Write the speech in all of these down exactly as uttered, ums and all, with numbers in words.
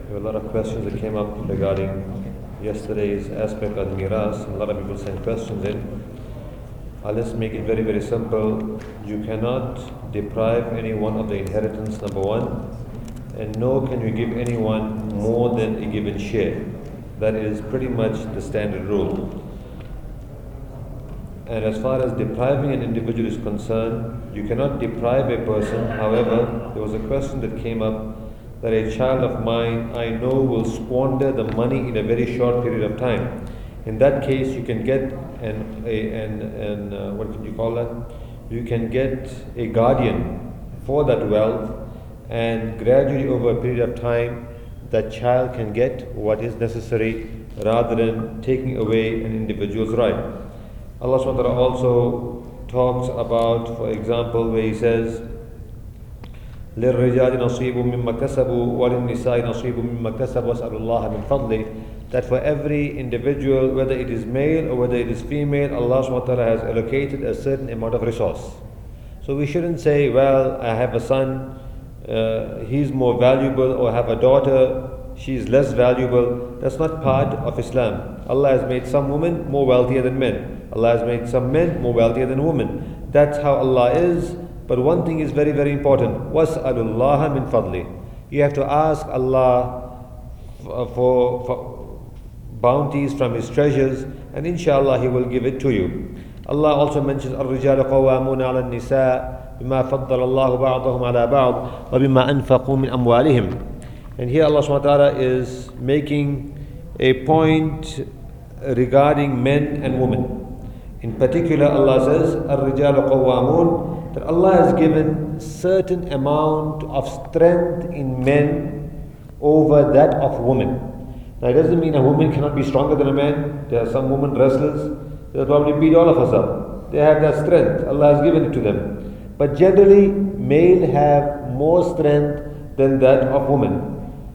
There were a lot of questions that came up regarding yesterday's aspect of the miras. A lot of people sent questions in. Uh, let's make it very, very simple. You cannot deprive anyone of the inheritance, number one, and nor can you give anyone more than a given share. That is pretty much the standard rule. And as far as depriving an individual is concerned, you cannot deprive a person. However, there was a question that came up that a child of mine I know will squander the money in a very short period of time. In that case, you can get an, a, an, an uh, what can you call that? You can get a guardian for that wealth, and gradually over a period of time, that child can get what is necessary rather than taking away an individual's right. Allah subhanahu wa ta'ala also talks about, for example, where He says, لِلرِّجَالِ نَصِيبٌ مِّمَّا كَسَبُوا وَلِلنِّسَاءِ نَصِيبٌ مِّمَّا كَسَبُوا وَاسْأَلُوا اللَّهَ مِن فَضْلِهِ. That for every individual, whether it is male or whether it is female, Allah subhanahu wa ta'ala has allocated a certain amount of resource. So we shouldn't say, well, I have a son, uh, he's more valuable, or I have a daughter, she is less valuable. That's not part of Islam. Allah has made some women more wealthier than men. Allah has made some men more wealthier than women. That's how Allah is. But one thing is very, very important. وَاسْأَلُوا اللَّهَ مِن فَضْلِهِ. You have to ask Allah for, for bounties from His treasures, and inshallah He will give it to you. Allah also mentions الرِّجَالُ قَوَّامُونَ عَلَى النِّسَاءِ بِمَا فَضَّلَ اللَّهُ بَعْضَهُمْ عَلَى بَعْضٍ وَبِمَا أَنفَقُوا مِنْ أَمْوَالِهِمْ. And here Allah subhanahu wa ta'ala is making a point regarding men and women. In particular, Allah says, الرِّجَالُ قَوَّامُونَ, that Allah has given certain amount of strength in men over that of women. Now it doesn't mean a woman cannot be stronger than a man. There are some women wrestlers, they'll probably beat all of us up. They have that strength, Allah has given it to them. But generally, male have more strength than that of women.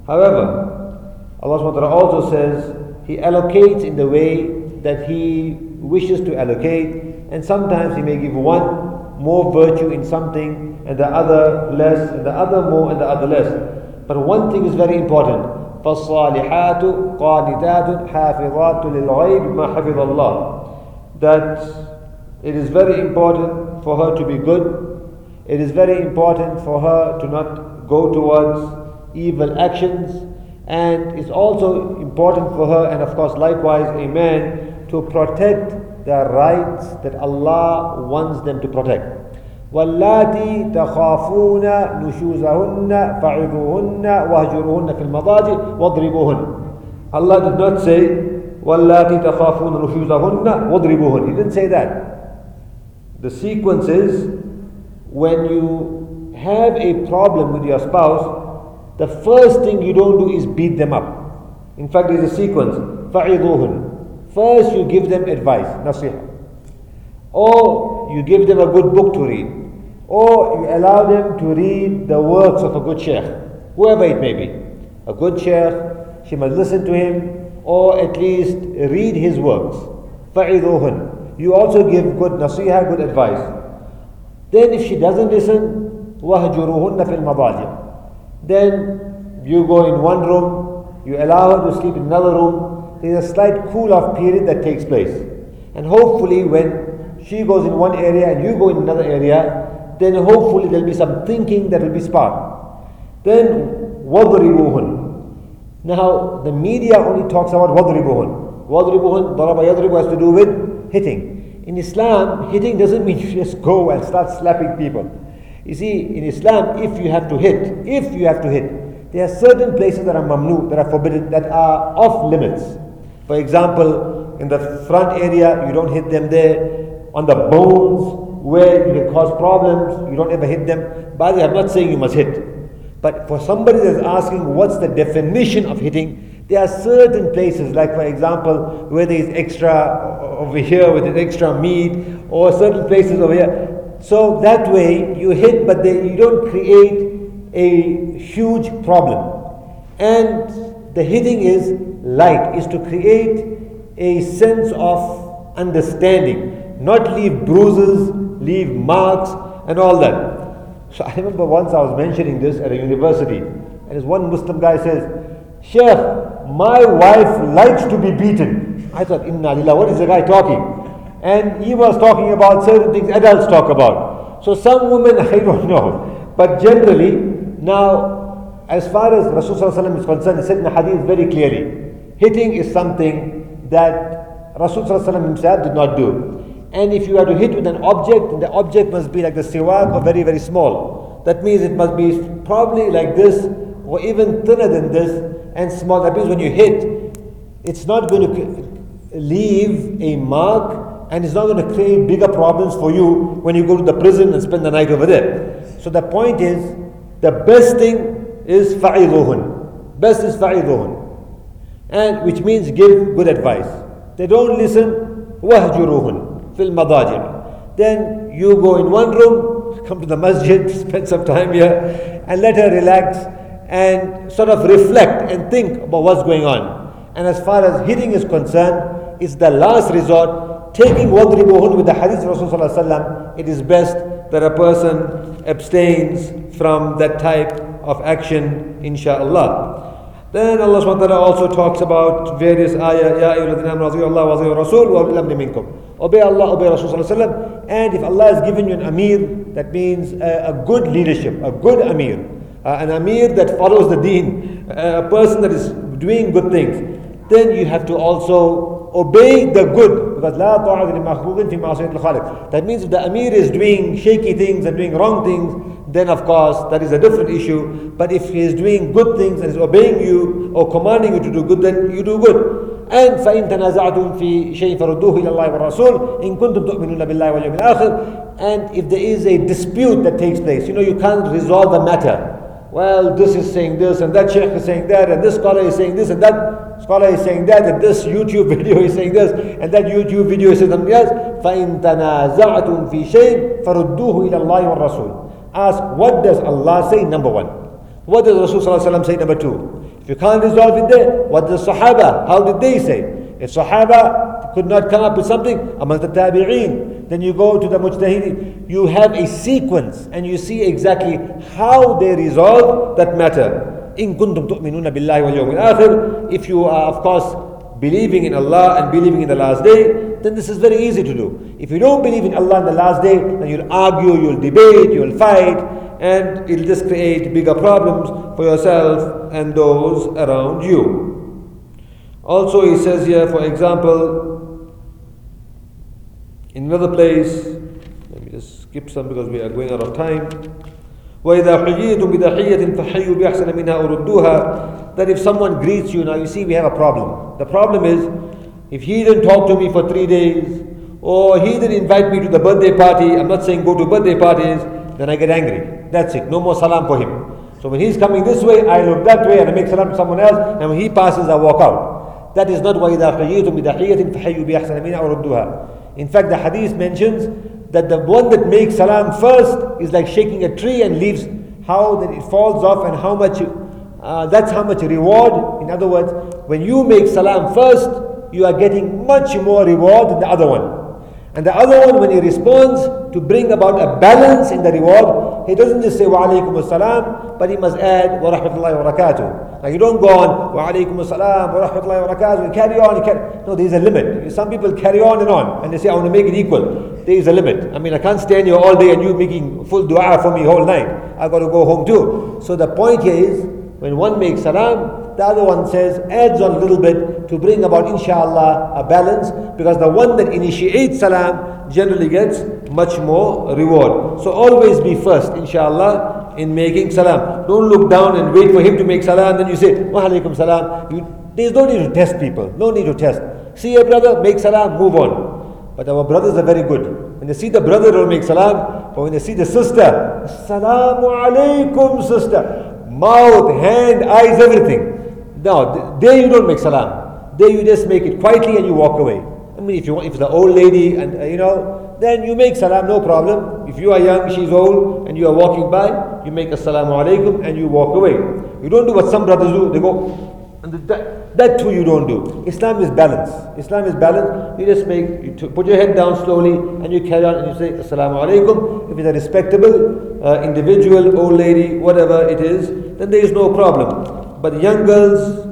However, Allah subhanahu wa ta'ala also says He allocates in the way that He wishes to allocate, and sometimes He may give one more virtue in something and the other less, and the other more and the other less. But one thing is very important. فَالصَّالِحَاتُ قَانِتَاتٌ حَافِظَاتٌ لِلْغَيْبِ مَا حَفِظَ اللَّهِ. That it is very important for her to be good. It is very important for her to not go towards evil actions, and it's also important for her, and of course likewise a man, to protect the rights that Allah wants them to protect. وَاللَّاتِي تَخَافُونَ نُشُوزَهُنَّ فَعِظُوهُنَّ وَهْجُرُوهُنَّ فِي الْمَضَاجِعِ وَاضْرِبُوهُنَّ. Allah did not say وَاللَّاتِي تَخَافُونَ نُشُوزَهُنَّ وَاضْرِبُوهُنَّ. He didn't say that. The sequence is, when you have a problem with your spouse, the first thing you don't do is beat them up. In fact, there is a sequence. فَعِظُوهُنَّ. First you give them advice, nasiha. Or you give them a good book to read. Or you allow them to read the works of a good sheikh, whoever it may be. A good sheikh, she must listen to him, or at least read his works. فَعِظُوهُنَّ. You also give good nasiha, good advice. Then if she doesn't listen, وَهْجُرُوهُنَّ فِي الْمَضَاجِعِ. Then you go in one room, you allow her to sleep in another room. There's a slight cool-off period that takes place. And hopefully when she goes in one area and you go in another area, then hopefully there'll be some thinking that will be sparked. Then, وَضْرِبُوهُنْ. Now, the media only talks about وَضْرِبُوهُنْ. وَضْرِبُوهُنْ, ضَرَبَ يَضْرِبُ, has to do with hitting. In Islam, hitting doesn't mean you just go and start slapping people. You see, in Islam, if you have to hit, if you have to hit, there are certain places that are mamnu, that are forbidden, that are off limits. For example, in the front area, you don't hit them there. On the bones, where you can cause problems, you don't ever hit them. By the way, I'm not saying you must hit. But for somebody that's asking what's the definition of hitting, there are certain places, like for example, where there is extra over here, with extra meat, or certain places over here. So that way you hit, but they, you don't create a huge problem. And the hitting is light, is to create a sense of understanding, not leave bruises, leave marks and all that. So I remember once I was mentioning this at a university, and this one Muslim guy says, Sheikh, my wife likes to be beaten. I thought, Inna Lillah, what is the guy talking? And he was talking about certain things adults talk about. So some women, I don't know. But generally, now, as far as Rasulullah is concerned, he said in the hadith very clearly, hitting is something that Rasulullah himself did not do. And if you are to hit with an object, then the object must be like the siwak or very, very small. That means it must be probably like this or even thinner than this and small. That means when you hit, it's not going to leave a mark and it's not going to create bigger problems for you when you go to the prison and spend the night over there. So the point is, the best thing is fa'iduhun. Best is fa'iduhun. And which means give good advice. They don't listen, wahjuruhun fil madaji'. Then you go in one room, come to the masjid, spend some time here, and let her relax and sort of reflect and think about what's going on. And as far as hitting is concerned, it's the last resort. Taking wadribuhun with the hadith of Rasulullah, it is best that a person abstains from that type of action, insha'Allah. Then Allah subhanahu wa ta'ala also talks about various ayah, Ya ayyuhalladhina amanu athi'u Allah wa athi'u Rasul wa ulil amri minkum. Obey Allah, obey Rasulullah, and if Allah has given you an amir, that means a, a good leadership, a good amir, uh, an amir that follows the deen, uh, a person that is doing good things, then you have to also obey the good, because la ta'ata li makhluqin fi ma'siyati al-khaliq. That means if the amir is doing shaky things and doing wrong things, then of course that is a different issue. But if he is doing good things and is obeying you or commanding you to do good, then you do good. And فَإِن تَنَازَعْتُمْ فِي شَيْءٍ فَرُدُّوهُ إِلَى اللَّهِ وَالرَّسُولِ إِن كُنتُمْ تُؤْمِنُونَ بِاللَّهِ وَالْيَوْمِ الْآخِرِ. And if there is a dispute that takes place, you know, you can't resolve a matter. Well, this is saying this, and that sheikh is saying that, and this scholar is saying this, and that scholar is saying that, and this YouTube video is saying this, and that YouTube video is saying something else. فَإِن تَنَازَعْتُمْ فِي شَيْءٍ فَرُدُّوهُ إِلَى اللَّهِ وَالرَّسُولِ. Ask, what does Allah say? Number one. What does Rasulullah say? Number two. If you can't resolve it there, what does Sahaba? How did they say? If Sahaba could not come up with something, among the Tabi'een, then you go to the Mujtahideen. You have a sequence and you see exactly how they resolve that matter. In kuntum tu'minuna billahi wal yawmil akhir. If you are, of course, believing in Allah and believing in the last day, then this is very easy to do. If you don't believe in Allah and the last day, then you'll argue, you'll debate, you'll fight, and it'll just create bigger problems for yourself and those around you. Also, he says here, for example, in another place, let me just skip some because we are going out of time. وَإِذَا حُيِّيتُمْ بِتَحِيَّةٍ فَحَيُّوا بِأَحْسَنَ مِنْهَا أَوْ رُدُّوهَا. That if someone greets you, now you see we have a problem. The problem is, if he didn't talk to me for three days, or he didn't invite me to the birthday party, I'm not saying go to birthday parties, then I get angry. That's it. No more salam for him. So when he's coming this way, I look that way and I make salam to someone else, and when he passes, I walk out. That is not وَإِذَا حُيِّيتُمْ بِتَحِيَّةٍ فَحَيُّوا بِأَحْسَنَ مِنْهَا أَوْ رُدُّوهَا. In fact, the hadith mentions that the one that makes salam first is like shaking a tree and leaves, how that it falls off and how much, uh, that's how much reward. In other words, when you make salam first, you are getting much more reward than the other one. And the other one, when he responds to bring about a balance in the reward, he doesn't just say wa alaykum as-salam, but he must add wa rahmatullahi wa barakatuh. Now you don't go on wa alaykum as-salam wa rahmatullahi wa barakatuh and carry on. Carry, no, there is a limit. Some people carry on and on and they say, I want to make it equal. There is a limit. I mean, I can't stand here all day and you making full dua for me whole night. I've got to go home too. So the point here is, when one makes salam, the other one says, adds on a little bit to bring about, inshallah, a balance, because the one that initiates salam generally gets much more reward. So always be first, inshallah, in making salam. Don't look down and wait for him to make salam, then you say, wa alaikum salam. You, there's no need to test people, no need to test. See your brother, make salam, move on. But our brothers are very good. When they see the brother, don't make salam, but when they see the sister, assalamu alaikum, sister. Mouth, hand, eyes, everything. No, there you don't make salam. There you just make it quietly and you walk away. I mean, if you want, if the old lady and uh, you know, then you make salam, no problem. If you are young, she's old, and you are walking by, you make assalamu alaikum and you walk away. You don't do what some brothers do. They go, and that, that too you don't do. Islam is balance. Islam is balance. You just make, you t- put your head down slowly and you carry on and you say assalamu alaikum. If it's a respectable uh, individual, old lady, whatever it is, then there is no problem. But young girls,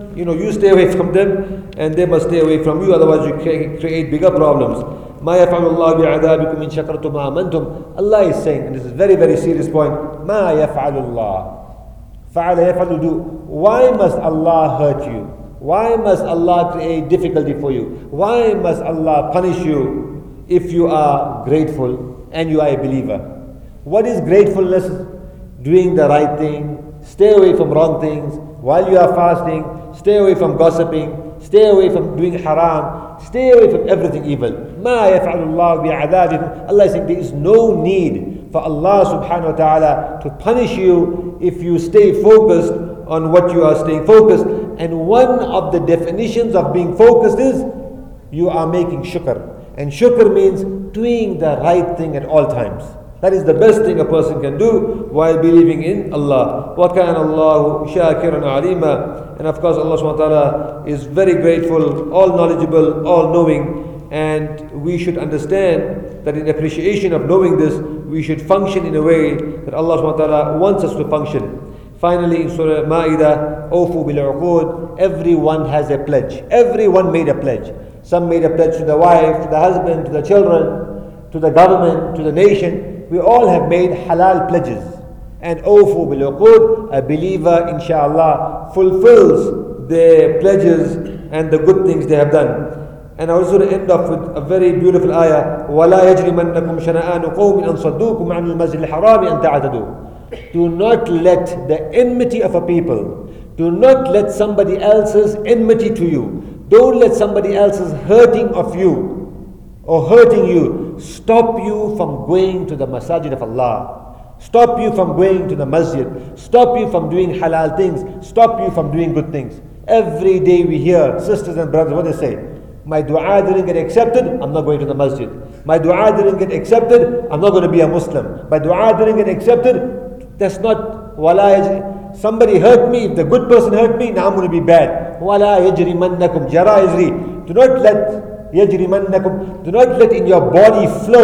you know, you stay away from them and they must stay away from you, otherwise you create bigger problems. ما يفعل الله بعذابكم إن شكرتم وآمنتم. Allah is saying, and this is a very very serious point, ما يفعل الله. فعل يفعل do. Why must Allah hurt you? Why must Allah create difficulty for you? Why must Allah punish you if you are grateful and you are a believer? What is gratefulness? Doing the right thing, stay away from wrong things, while you are fasting, stay away from gossiping, stay away from doing haram, stay away from everything evil. ما يفعل الله بعذابكم. Allah is saying there is no need for Allah subhanahu wa ta'ala to punish you if you stay focused on what you are staying focused. And one of the definitions of being focused is you are making shukr. And shukr means doing the right thing at all times. That is the best thing a person can do while believing in Allah. وَكَانَ اللَّهُ شَاكِرًا عَلِيمًا. And of course Allah subhanahu wa ta'ala is very grateful, all knowledgeable, all knowing. And we should understand that in appreciation of knowing this, we should function in a way that Allah subhanahu wa ta'ala wants us to function. Finally, in Surah Ma'idah, Awfu bil-uqud, everyone has a pledge. Everyone made a pledge. Some made a pledge to the wife, to the husband, to the children, to the government, to the nation. We all have made halal pledges. And Awfu bil-uqud, a believer, inshallah, fulfills their pledges and the good things they have done. And I was going to end off with a very beautiful ayah. وَلَا يَجْرِمَنَّكُمْ شَنَآنُ قَوْمٍ أَنْ صَدُّوكُمْ عَنِ الْمَسْجِدِ الْحَرَامِ أَنْ تَعْتَدُوا. Do not let the enmity of a people, do not let somebody else's enmity to you, don't let somebody else's hurting of you or hurting you stop you from going to the masajid of Allah, stop you from going to the masjid, stop you from doing halal things, stop you from doing good things. Every day we hear sisters and brothers, what they say? My dua didn't get accepted, I'm not going to the masjid. My dua didn't get accepted, I'm not going to be a Muslim. My dua didn't get accepted. That's not wala yajri. Somebody hurt me, if the good person hurt me, now I'm going to be bad. Wala yajrimannakum. Jara yajri. Do not let yajrimannakum. Do not let in your body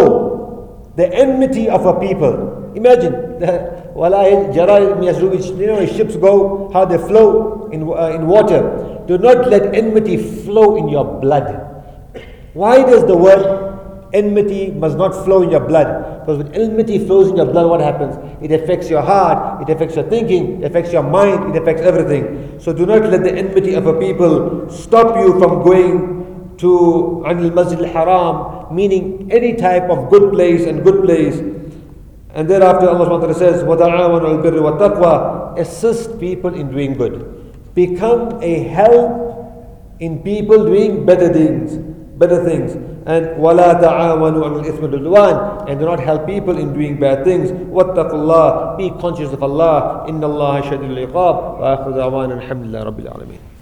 flow the enmity of a people. Imagine the wala jara yajri. You know, ships go, how they flow in uh, in water. Do not let enmity flow in your blood. Why does the word enmity must not flow in your blood? Because when enmity flows in your blood, what happens? It affects your heart, it affects your thinking, it affects your mind, it affects everything. So do not let the enmity of a people stop you from going to Anil Masjid al-Haram, meaning any type of good place and good place. And thereafter Allah subhanahu wa ta'ala says, وَتَعَاوَنُوا الْبِرِّ وَالتَّقْوَى. Assist people in doing good. Become a help in people doing better things, better things. And وَلَا تَعَاوَنُوا عَلَى الْإِثْمِ وَالْعُدْوَانِ. And do not help people in doing bad things. وَاتَّقُوا اللَّهِ. Be conscious of Allah. إِنَّ اللَّهَ شَدِيدُ الْعِقَابِ. وَآخِرُ دَعْوَانَا الْحَمْدُ لِلَّهِ رَبِّ الْعَالَمِينَ.